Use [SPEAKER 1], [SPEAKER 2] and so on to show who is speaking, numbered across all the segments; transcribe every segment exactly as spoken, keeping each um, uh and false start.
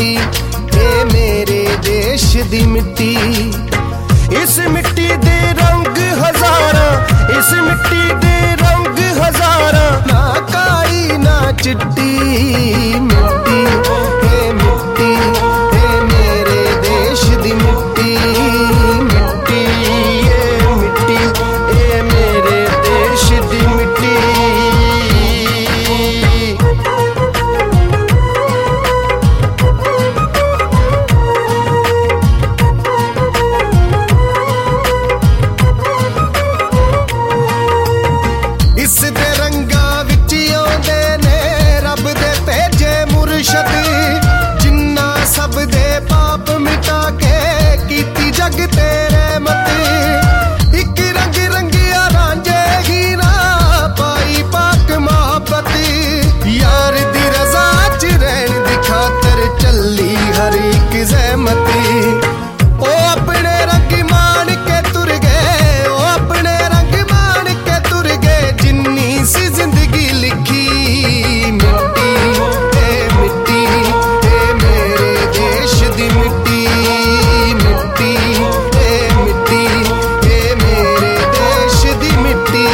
[SPEAKER 1] मिट्टी, ए मेरे देश दी मिट्टी। इस मिट्टी दे रंग हजारा, इस मिट्टी दे रंग हजारा, ना काली ना चिट्टी मिट्टी, ए मिट्टी, ए मेरे देश दी मिट्टी, मिट्टी ए मिट्टी, ए मेरे देश दी मिट्टी। इस दे रंगा विच आउंदे ने रब दे भेजे मुर्शद, जिन्ना सब दे पाप मिटा के कीती जग ते रहमत। इक रंग रंगिया रांझे ही ना पाई पाक मोहब्बत, यार दी रज़ा च रहन दी खातर चली हर इक ज़हमत। ओ अपने रंग मान के तुर गए, ओ अपने रंग मान के तुर गए, जिन्नी सी जिंदगी लिखी मिट्टी, ए मिट्टी, ए मेरे देश दी मिट्टी, मिट्टी ए मिट्टी, ए मेरे देश दी मिट्टी।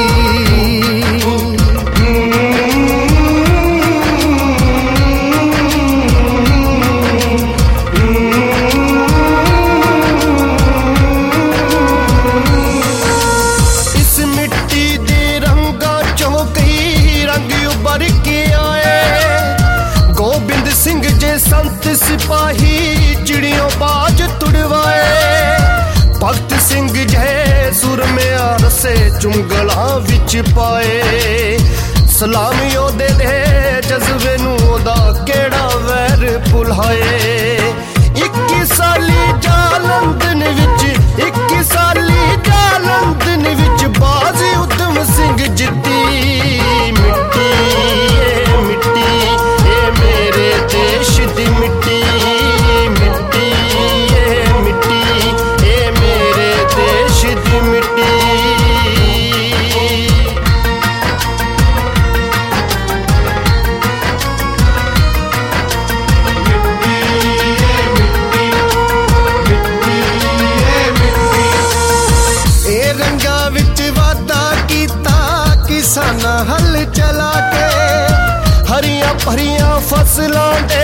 [SPEAKER 1] इस मिट्टी दे रंगा चों कई रंग उभर के आए, गोबिंद सिंह जे संत सिपाही चिड़ियों बाज तुड़वाए, भगत सिंह जय सुर में रसे चुंगला विच पाए। सलामी ओदे दे जज्बे नू ओदा केड़ा वैर भुलाए। इक्की साली जा लंदन विच, इक्की साली जा लंदन विच बाजी उधम सिंह जित्ती मिट्टी, ए मिट्टी, ए मेरे देश दी मिट्टी, मिट्टी ए मिट्टी, ए मेरे देश दी मिट्टी। ए रंगा विच वादा कीता किसाना हल चला के, हरियां भरियां फसलां दे